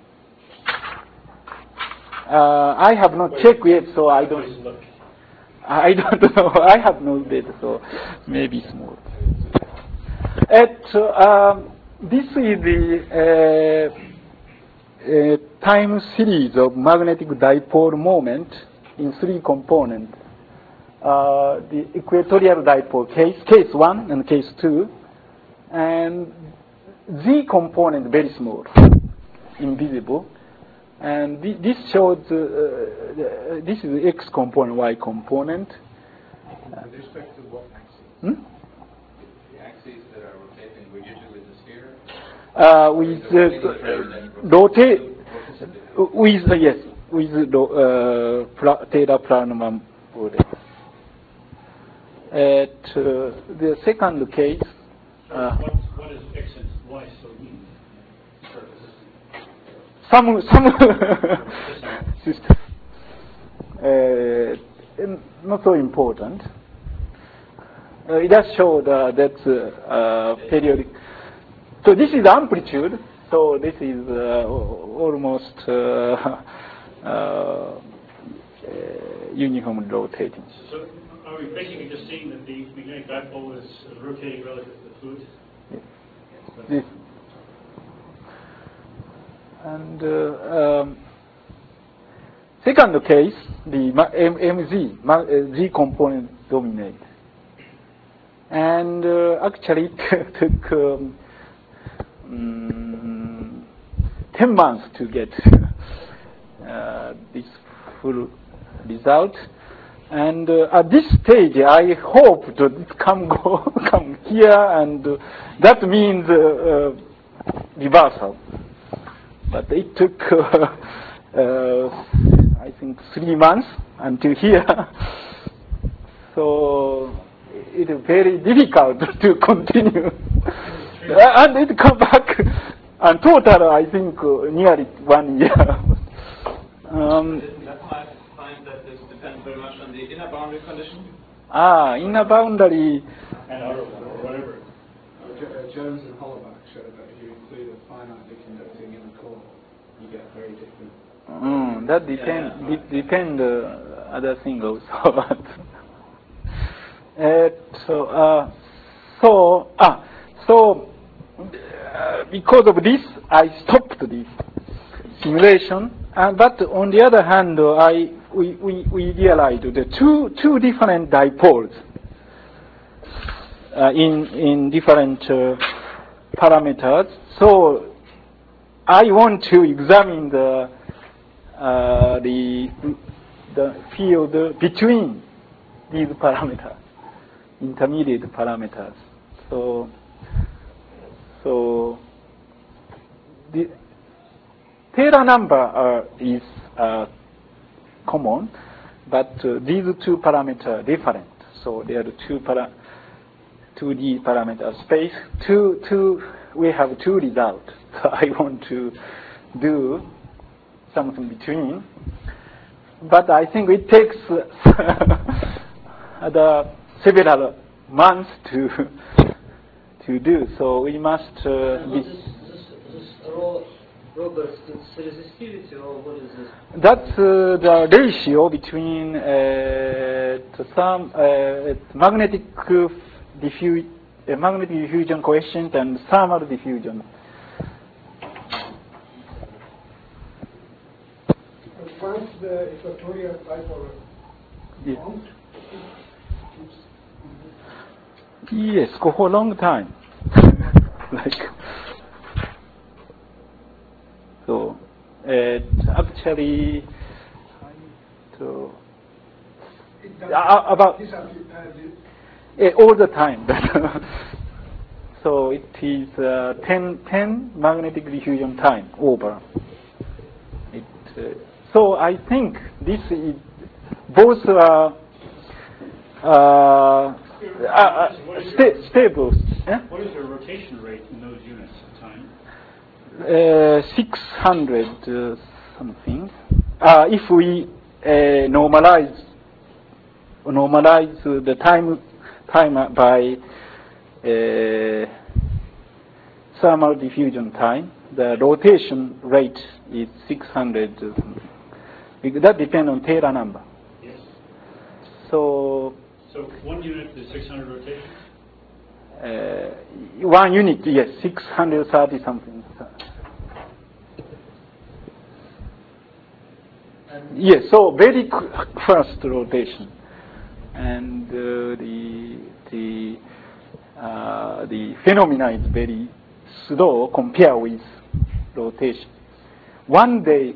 Uh, I have not checked yet, so I don't. I don't know. I have no data, so maybe small. At um, this is the uh, uh, time series of magnetic dipole moment in three components. Uh, the equatorial dipole case, case one and case two, and Z component very small, invisible. And th this shows, uh, uh, this is the X component, Y component. With respect to what axes? Hmm? The axes that are rotating, would you do with the sphere? Uh, with uh, rotate, with, uh, yes, with uh, Taylor-Proudman model. At uh, the second case, So uh, what, what is X and Y so mean? some some system uh, not so important. Uh, it does show the, that uh, uh, periodic. So this is amplitude. So this is uh, almost uh, uh, uh, uniformly rotating. So are we basically just seeing that the magnetic dipole is rotating relative to the fluid? This. And uh, um, second case, the M MZ, uh, Z component dominate. And uh, actually it took um, um, ten months to get uh, this full result. And uh, at this stage, I hope to come go come here, and uh, that means uh, uh, reversal. But it took, uh, uh, I think, three months until here. So it is very difficult to continue. And it come back, and total, I think, uh, nearly one year. um, That's why I find that this depends very much on the inner boundary condition. ah, inner boundary. And outer one, or whatever. Uh, Jones and Hollaback showed that if you include a finitely conducting inner core, you get very different. Mm, that depend Yeah, de depend uh, other things also. uh, so uh, so ah so uh, because of this, I stopped this simulation. Uh, but on the other hand, uh, I we, we we realized the two two different dipoles uh, in in different uh, parameters. So I want to examine the uh, the the field between these parameters, intermediate parameters. So So the Taylor number uh, is uh, common, but uh, these two parameters are different. So there are two para two D parameter space. Two two we have two results. So I want to do something between, but I think it takes uh, the several months to to do. So we must uh, be. This, this, this raw Roberts, it's resistivity, or what is this? That's uh, the ratio between uh, some uh, magnetic diffu uh, magnetic diffusion coefficient and thermal diffusion. Once the equatorial bipolar Yes. formed, Yes, for a long time. Like so, it actually to it does uh, about disappear, uh, the- uh, all the time. So it is uh, ten, ten magnetic diffusion time over. It, uh, so I think this is both uh, uh, uh, uh, sta stable. Eh? What is the rotation rate in those units of time? Uh, six hundred uh, something. Uh, if we uh, normalize normalize uh, the time time by uh, thermal diffusion time, the rotation rate is six hundred. Uh, something. Because that depends on Taylor number. Yes. So So one unit is six hundred rotations? uh, one unit, yes, six hundred thirty something. Yes, so very fast rotation, and uh, the the uh, the phenomena is very slow compared with rotation. One day,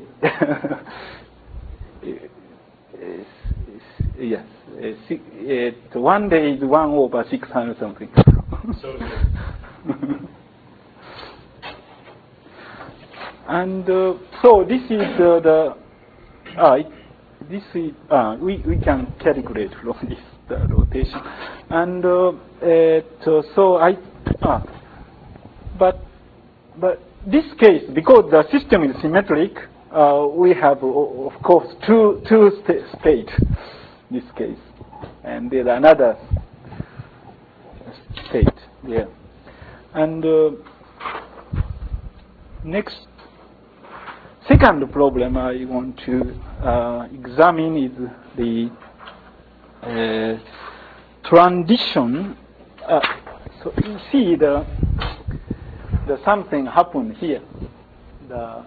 is, is, yes, uh, six, uh, one day is one over six hundred something. So and uh, so this is uh, the. Uh, it, this is, uh, we, we can calculate from this the rotation, and uh, uh, so I, uh, but but this case, because the system is symmetric, uh, we have of course two two sta state this case, and there's another state there, and uh, next. Second problem I want to uh, examine is the uh, transition. Uh, so you see the the something happened here. The uh,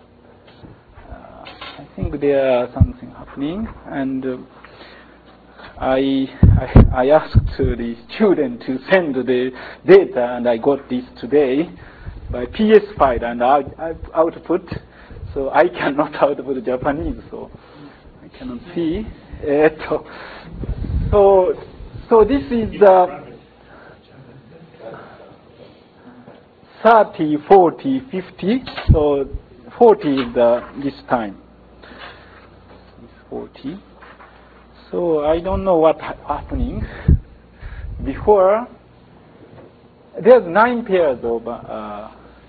I think there is something happening, and uh, I, I I asked the student to send the data, and I got this today by P S file and out, output. So I cannot output Japanese, so I cannot see it. So, so this is the thirty, forty, fifty. So forty is the this time. It's forty. So I don't know what's happening. Before, there's nine pairs of uh,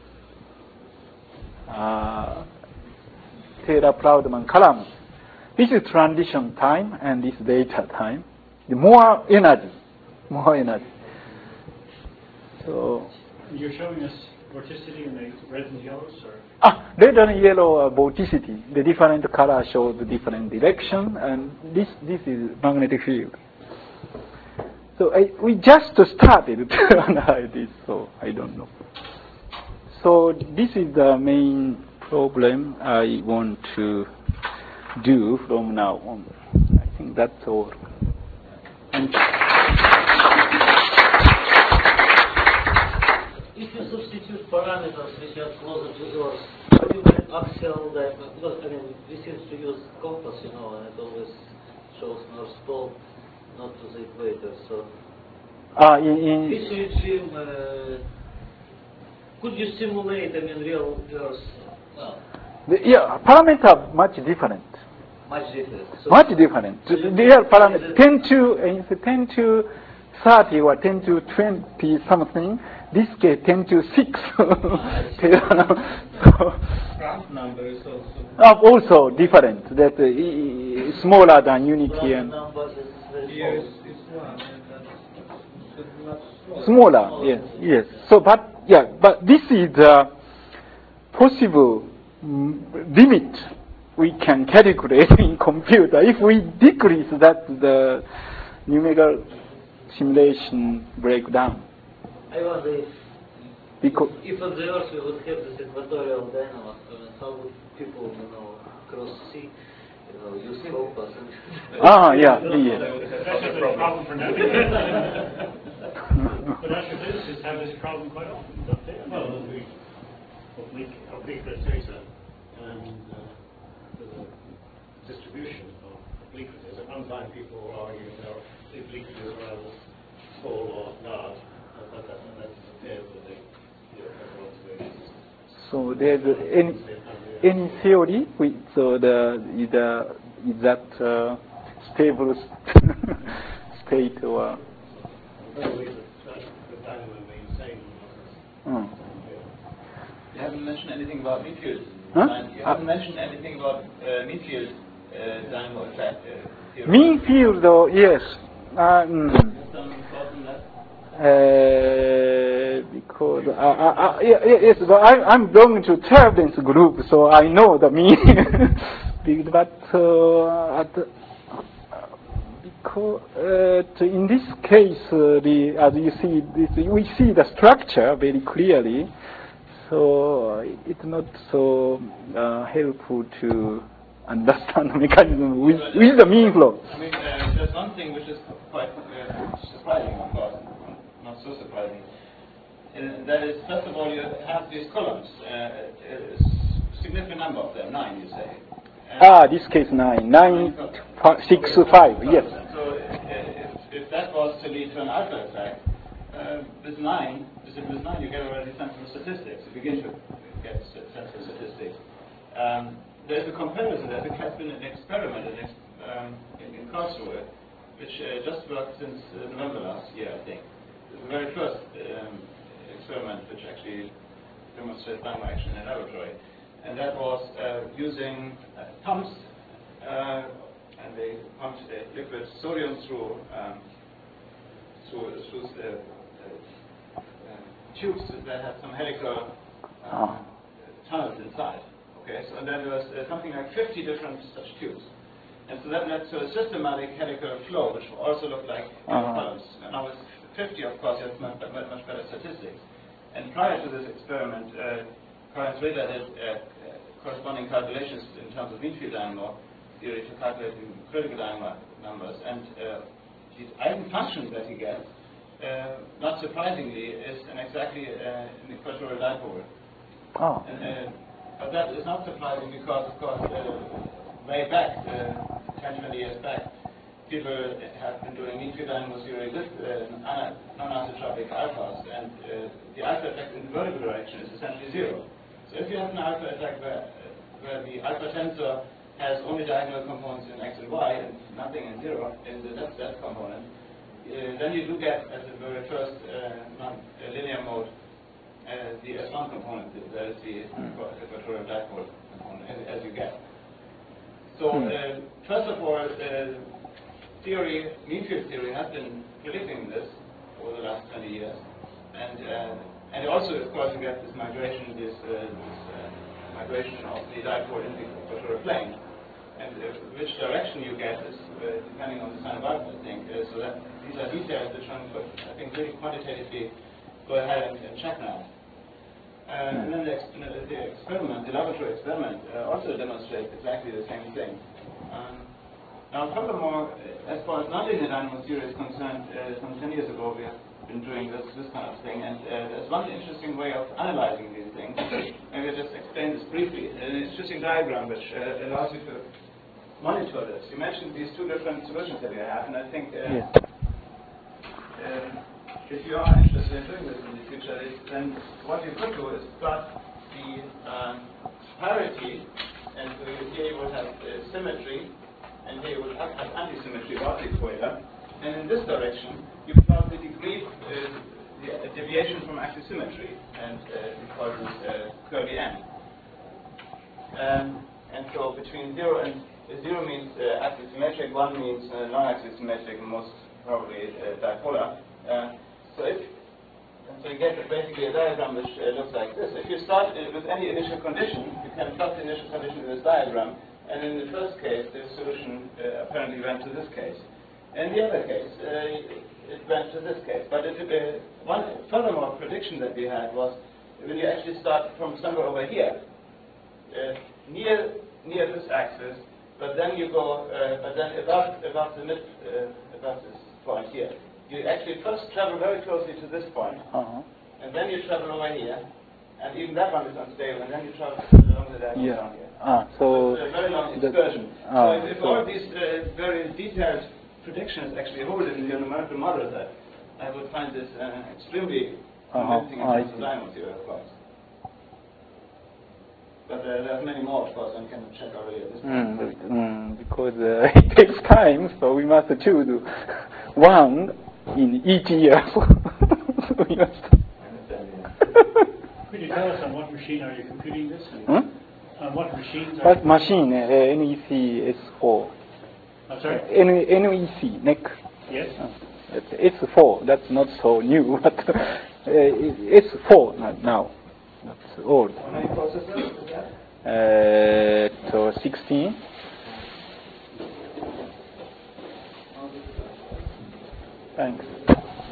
uh, Taylor-Proudman columns. This is transition time and this data time. The more energy, more energy. So you're showing us vorticity in the reds and yellows, or? ah, red and yellow uh, vorticity. The different color shows the different direction, and this this is magnetic field. So I, we just started to analyze this, so I don't know. So this is the main problem I want to do from now on. I think that's all. And if you substitute parameters which are closer to Earth, how do you get axial that? Because I mean, we seem to use compass, you know, and it always shows North Pole, not to the equator. So uh, in, in which regime uh, could you simulate, I mean, real Earth? Well, The, yeah, parameters are much different. much different. So Much different. so The you- real parameter is it- ten to uh, it's ten to thirty or ten to twenty something. This case ten to six. So, Prompt number is also uh, also different. That uh, i- i- smaller than Unity Prime and numbers is very here is, small. is one, and that's it's much smaller. smaller. Yes, yes. So, but yeah, but this is the possible mm, limit we can calculate in computer. If we decrease that, the numerical simulation break down. I wonder if, Because if on the Earth we would have this equatorial dynamo, I mean, how would people, you know, cross sea, you know, use compass and ah yeah That's yeah. a big problem for now. But astrophysicists have this problem quite often, don't they? Well, the oblique, oblique data and uh, the distribution of obliquities. At one time, people were arguing that the obliquities are either small or large, but that, that's compared with the geophysical observations. So there's any any theory with so the is the is that uh, stable state or mm. You haven't mentioned anything about mean field. Huh? And you haven't mentioned anything about uh, mean field uh, dynamo effect uh, theory. mean field though yes um, Some thoughts on that? uh, because uh, uh, uh, yeah, yeah, yes but I, I'm belonging to turbulence group so I know the mean but uh, at the, because uh, in this case uh, the as you see this, we see the structure very clearly. So uh, it's not so uh, helpful to understand the mechanism with, with the mean flow. I mean, uh, there's one thing which is quite uh, surprising, of course, not so surprising. Uh, that is, first of all, you have these columns, uh, a significant number of them, nine, you say. Uh, Ah, this case nine, nine, fi- six, five, yes. So uh, if, if that was to lead to an alpha effect, uh, with nine, with nine you get already sensible statistics. You begin to get sensible statistics. Um, there's a comparison. There has been an experiment in, um, in, in Karlsruhe, which uh, just worked since uh, November last year, I think. It's the very first um, experiment which actually demonstrates dynamo action in a laboratory. And that was uh, using uh, pumps, uh, and they pumped uh, liquid sodium through um, through, through uh, uh, tubes that had some helical uh, tunnels inside. Okay, so and then there was uh, something like fifty different such tubes, and so that led to a systematic helical flow, which also looked like uh-huh. columns. And now with fifty, of course, you have much, much better statistics. And prior to this experiment, uh, Cohen-Sweeter did uh, corresponding calculations in terms of mean field dynamo theory for calculating critical dynamo numbers, and uh, these eigenfunctions that he gets, uh, not surprisingly, is an exactly uh, an equatorial dipole. Oh. And, uh, but that is not surprising because, of course, uh, way back, uh, ten, twenty years back, people have been doing mean field dynamo theory with uh, non-isotropic alphas, and uh, the alpha effect in the vertical direction is essentially zero. So if you have an alpha effect where, where the alpha tensor has only diagonal components in x and y and nothing in zero in the depth depth component, uh, then you do get, as the very first uh, non-linear mode, uh, the S one component, that is the equatorial dipole component, as, as you get. So, uh, first of all, uh, theory, mean field theory, has been predicting this over the last twenty years, and uh, and also, of course, you get this migration, this, uh, this uh, migration of the dipole in the equatorial plane, and uh, which direction you get is uh, depending on the sign of alpha, I think. Uh, so that these are details which one could, I think, really quantitatively go ahead and, and check now. Uh, and then the, ex the experiment, the laboratory experiment, uh, also demonstrates exactly the same thing. Um, now, furthermore, as far as nonlinear dynamo theory is concerned, uh, some ten years ago we have been doing this this kind of thing, and uh, there's one interesting way of analyzing these things. Maybe I'll just explain this briefly. An interesting diagram which uh, allows you to monitor this. You mentioned these two different solutions that we have, and I think uh, Yes. uh, if you are interested in doing this in the future, is then what you could do is plot the um, parity, and so you, here you will have uh, symmetry, and here you will have, have anti-symmetry about the equator, and in this direction you plot the degree, uh, the uh, deviation from axis symmetry, and uh, we call this uh, curly n. Um, and so between zero and uh, zero means uh, axis symmetric, one means uh, non-axis symmetric, most probably uh, dipolar. Uh, so if and so you get basically a diagram which uh, looks like this. If you start uh, with any initial condition, you can plot the initial condition in this diagram, and in the first case, the solution uh, apparently went to this case. In the other case, uh, it went to this case. But it, uh, one furthermore prediction that we had was when you actually start from somewhere over here, uh, near near this axis, but then you go, uh, but then above above the mid, uh, above this point here. You actually first travel very closely to this point, Uh-huh. and then you travel over here, and even that one is unstable, and then you travel along the diagonal Yeah. down here. Ah, so So it's a very long the- excursion. ah, so if, if so- all of these uh, very detailed predictions actually hold in your numerical model, that I would find this uh, extremely Uh-huh. convincing in I terms of see. diamond theory, of course. But uh, there's many more, of course, one can check already at this point. Mm, mm, because uh, it takes time, so we must choose one in each year. So we must. Could you tell us on what machine are you computing this? And Hmm? on what machines are What you machine? Uh, N E C S four. I'm sorry? N N E C, N E C. Yes? Uh, it's S four, that's not so new, but uh, it's four now. That's old. How many processors is that? Uh, so sixteen. Thanks.